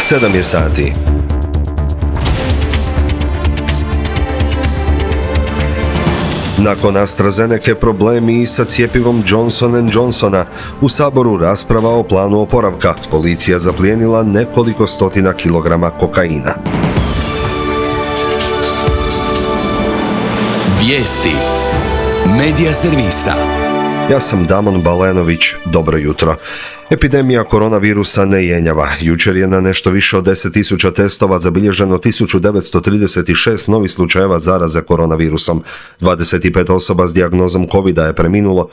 7 je sati. Nakon AstraZeneke problemi i sa cjepivom Johnson & Johnsona. U Saboru rasprava o planu oporavka. Policija zaplijenila nekoliko stotina kilograma kokaina. Vijesti Medija servisa. Ja sam Damon Balenović. Dobro jutro. Epidemija koronavirusa ne jenjava. Jučer je na nešto više od 10.000 testova zabilježeno 1936 novih slučajeva zaraze koronavirusom. 25 osoba s dijagnozom COVID-a je preminulo,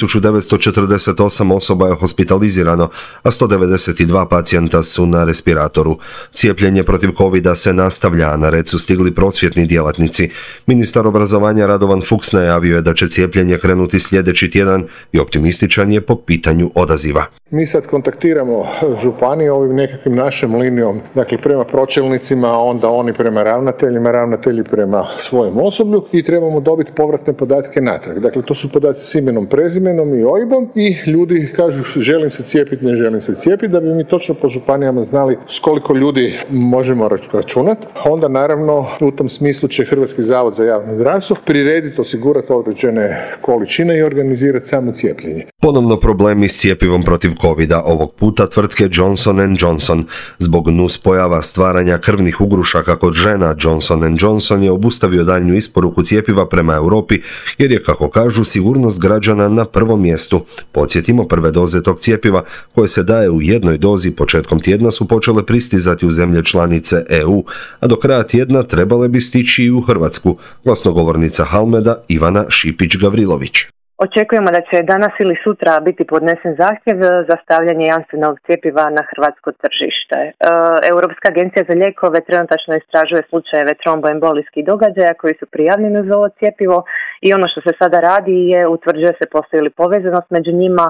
1948 osoba je hospitalizirano, a 192 pacijenta su na respiratoru. Cijepljenje protiv COVID-a se nastavlja, a na red su stigli prosvjetni djelatnici. Ministar obrazovanja Radovan Fuchs najavio je da će cijepljenje krenuti sljedeći tjedan i optimističan je po pitanju odaziva. Mi sad kontaktiramo županije ovim nekakvim našim linijom, dakle prema pročelnicima, onda oni prema ravnateljima, ravnatelji prema svojem osoblju i trebamo dobiti povratne podatke natrag. Dakle, to su podaci s imenom, prezimenom i OIB-om i ljudi kažu želim se cijepiti, ne želim se cijepiti, da bi mi točno po županijama znali s koliko ljudi možemo računati. Onda naravno u tom smislu će Hrvatski zavod za javno zdravstvo prirediti, osigurati određene količine i organizirati samo cijepljenje. Ponovno problemi s cijepivom protiv COVID-a, ovog puta tvrtke Johnson & Johnson. Zbog nuspojava stvaranja krvnih ugrušaka kod žena, Johnson & Johnson je obustavio daljnju isporuku cjepiva prema Europi jer je, kako kažu, sigurnost građana na prvom mjestu. Podsjetimo, prve doze tog cjepiva koje se daje u jednoj dozi početkom tjedna su počele pristizati u zemlje članice EU, a do kraja tjedna trebale bi stići i u Hrvatsku. Glasnogovornica Halmeda Ivana Šipić-Gavrilović. Očekujemo da će danas ili sutra biti podnesen zahtjev za stavljanje Janssenovog cjepiva na hrvatsko tržište. Europska agencija za lijekove trenutačno istražuje slučajeve tromboembolijskih događaja koji su prijavljeni za ovo cjepivo i ono što se sada radi je utvrđuje se postoji li povezanost među njima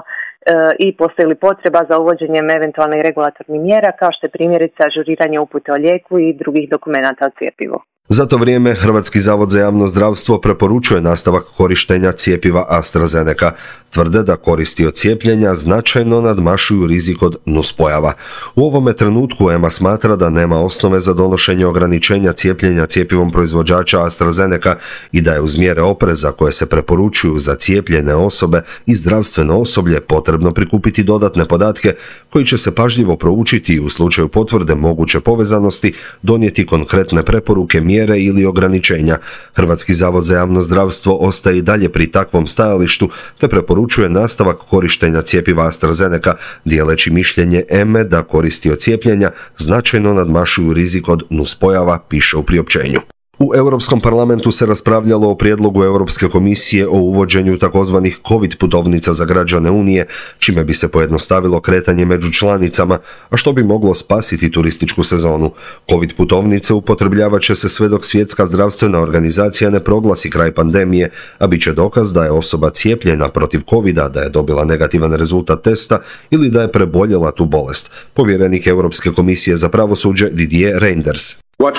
i postoji li potreba za uvođenjem eventualnih regulatornih mjera kao što je primjerice ažuriranje upute o lijeku i drugih dokumenata o cjepivu. Za to vrijeme Hrvatski zavod za javno zdravstvo preporučuje nastavak korištenja cjepiva AstraZeneca. Tvrde da koristi od cijepljenja značajno nadmašuju rizik od nuspojava. U ovome trenutku EMA smatra da nema osnove za donošenje ograničenja cijepljenja cjepivom proizvođača AstraZeneca i da je uz mjere opreza koje se preporučuju za cijepljene osobe i zdravstveno osoblje potrebno prikupiti dodatne podatke koji će se pažljivo proučiti i u slučaju potvrde moguće povezanosti donijeti konkretne preporuke, mjere ili ograničenja. Hrvatski zavod za javno zdravstvo ostaje i dalje pri takvom stajalištu te preporučuje nastavak korištenja cjepiva AstraZeneca, dijeleći mišljenje EME da koristi od cijepljenja značajno nadmašuju rizik od nuspojava, piše u priopćenju. U Europskom parlamentu se raspravljalo o prijedlogu Europske komisije o uvođenju takozvanih COVID putovnica za građane Unije, čime bi se pojednostavilo kretanje među članicama, a što bi moglo spasiti turističku sezonu. COVID putovnice upotrebljavat će se sve dok Svjetska zdravstvena organizacija ne proglasi kraj pandemije, a bit će dokaz da je osoba cijepljena protiv COVID-a, da je dobila negativan rezultat testa ili da je preboljela tu bolest. Povjerenik Europske komisije za pravosuđe Didier Reynders.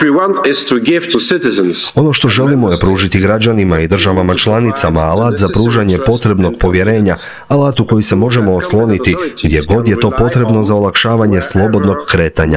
Ono što želimo je pružiti građanima i državama članicama alat za pružanje potrebnog povjerenja, alat u koji se možemo osloniti gdje god je to potrebno za olakšavanje slobodnog kretanja.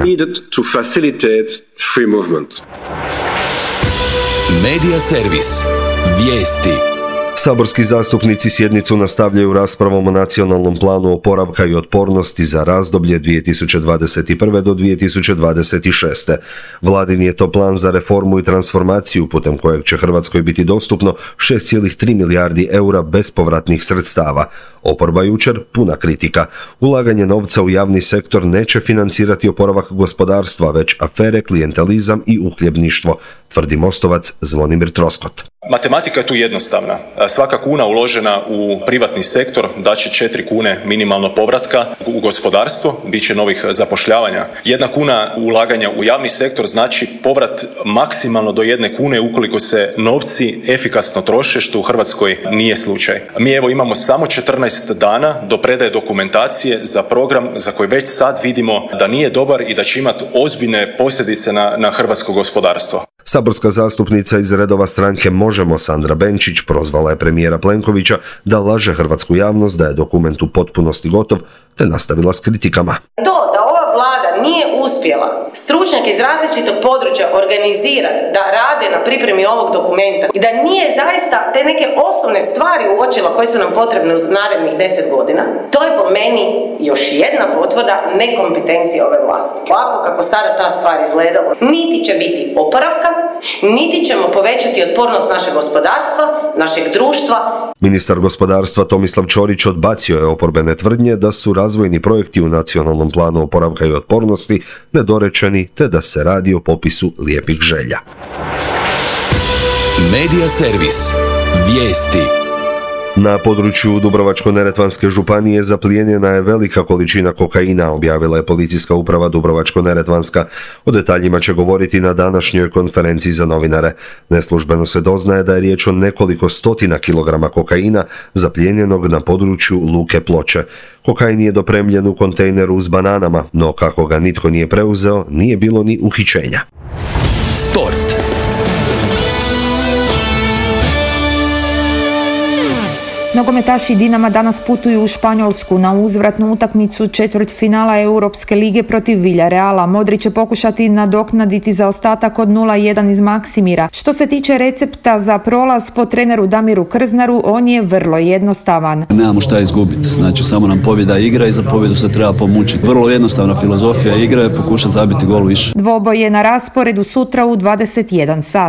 Medija servis. Vijesti. Saborski zastupnici sjednicu nastavljaju raspravom o nacionalnom planu oporavka i otpornosti za razdoblje 2021. do 2026. Vladin je to plan za reformu i transformaciju putem kojeg će Hrvatskoj biti dostupno 6,3 milijardi eura bespovratnih sredstava. Oporba jučer puna kritika. Ulaganje novca u javni sektor neće financirati oporavak gospodarstva, već afere, klijentelizam i uhljebništvo, tvrdi Mostovac Zvonimir Troskot. Matematika je tu jednostavna. Svaka kuna uložena u privatni sektor daće 4 kune minimalno povratka u gospodarstvo, bit će novih zapošljavanja. 1 kuna ulaganja u javni sektor znači povrat maksimalno do 1 kune ukoliko se novci efikasno troše, što u Hrvatskoj nije slučaj. Mi evo imamo samo 14 dana do predaje dokumentacije za program za koji već sad vidimo da nije dobar i da će imati ozbiljne posljedice na hrvatsko gospodarstvo. Saborska zastupnica iz redova stranke Možemo Sandra Benčić prozvala je premijera Plenkovića da laže hrvatsku javnost da je dokument u potpunosti gotov, te nastavila s kritikama. Da ova vlada nije uspjela stručnjake iz različitog područja organizirati da rade na pripremi ovog dokumenta i da nije zaista te neke osnovne stvari uočila koje su nam potrebne u narednih 10 godina, to je po meni još jedna potvrda nekompetencije ove vlasti. Ovako kako sada ta stvar izgleda, niti će biti oporavka, niti ćemo povećati otpornost našeg gospodarstva, našeg društva. Ministar gospodarstva Tomislav Ćorić odbacio je oporbene tvrdnje da su razvojni projekti u Nacionalnom planu oporavka i otpornosti nedorečeni te da se radi o popisu lijepih želja. Medija servis. Vijesti. Na području Dubrovačko-neretvanske županije zaplijenjena je velika količina kokaina, objavila je Policijska uprava Dubrovačko-neretvanska. O detaljima će govoriti na današnjoj konferenciji za novinare. Neslužbeno se doznaje da je riječ o nekoliko stotina kilograma kokaina zaplijenjenog na području Luke Ploče. Kokain je dopremljen u kontejneru s bananama, no kako ga nitko nije preuzeo, nije bilo ni uhićenja. Sport. Nogometaši Dinama danas putuju u Španjolsku na uzvratnu utakmicu četvrtfinala Europske lige protiv Villareala. Modri će pokušati nadoknaditi zaostatak od 0-1 iz Maksimira. Što se tiče recepta za prolaz po treneru Damiru Krznaru, on je vrlo jednostavan. Nemamo šta izgubiti, znači samo nam pobjeda igra i za pobjedu se treba pomučiti. Vrlo jednostavna filozofija igre je pokušati zabiti gol više. Dvoboj je na rasporedu sutra u 21 sat.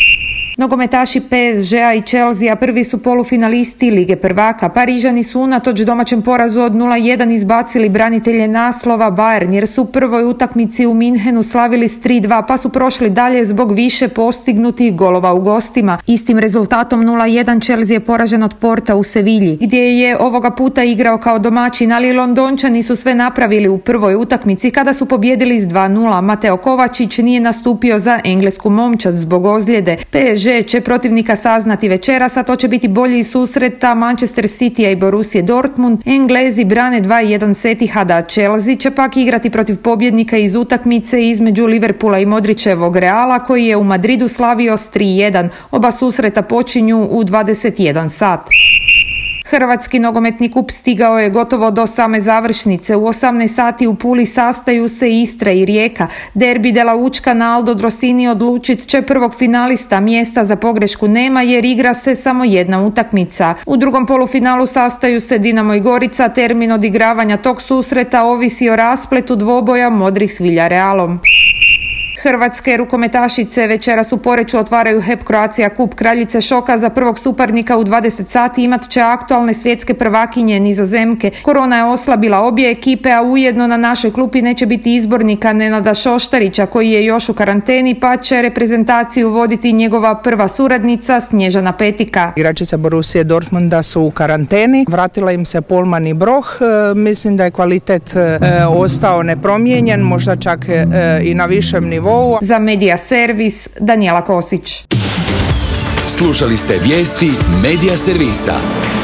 Nogometaši PSG-a i Chelsea prvi su polufinalisti Lige prvaka. Parižani su unatoč domaćem porazu od 0-1 izbacili branitelje naslova Bayern jer su u prvoj utakmici u Minhenu slavili s 3-2 pa su prošli dalje zbog više postignutih golova u gostima. Istim rezultatom 0-1 Chelsea je poražen od Porta u Sevilji gdje je ovoga puta igrao kao domaćin, ali Londončani su sve napravili u prvoj utakmici kada su pobjedili s 2-0. Mateo Kovačić nije nastupio za englesku momčad zbog ozljede. PSG će protivnika saznati večeras, a to će biti bolji susreta Manchester City i Borussia Dortmund. Englezi brane 2-1 s Etihada, Chelsea će pak igrati protiv pobjednika iz utakmice između Liverpoola i Modrićevog Reala koji je u Madridu slavio s 3-1. Oba susreta počinju u 21 sat. Hrvatski nogometni kup stigao je gotovo do same završnice. U 18 sati u Puli sastaju se Istra i Rijeka. Derbi della Učka na Aldo Drossini odlučit će prvog finalista. Mjesta za pogrešku nema jer igra se samo jedna utakmica. U drugom polufinalu sastaju se Dinamo i Gorica. Termin odigravanja tog susreta ovisi o raspletu dvoboja modrih s Villarealom. Hrvatske rukometašice večeras u Poreču otvaraju HEP Croatia Kup. Kraljice šoka za prvog suparnika u 20 sati imat će aktualne svjetske prvakinje Nizozemke. Korona je oslabila obje ekipe, a ujedno na našoj klupi neće biti izbornika Nenada Šoštarića koji je još u karanteni, pa će reprezentaciju voditi njegova prva suradnica Snježana Petika. Igračica Borussia Dortmunda su u karanteni, vratila im se Polman i Broh. Mislim da je kvalitet ostao nepromijenjen, možda čak i na višem nivou. Za Medija servis Danijela Kosić. Slušali ste vijesti Medija servisa.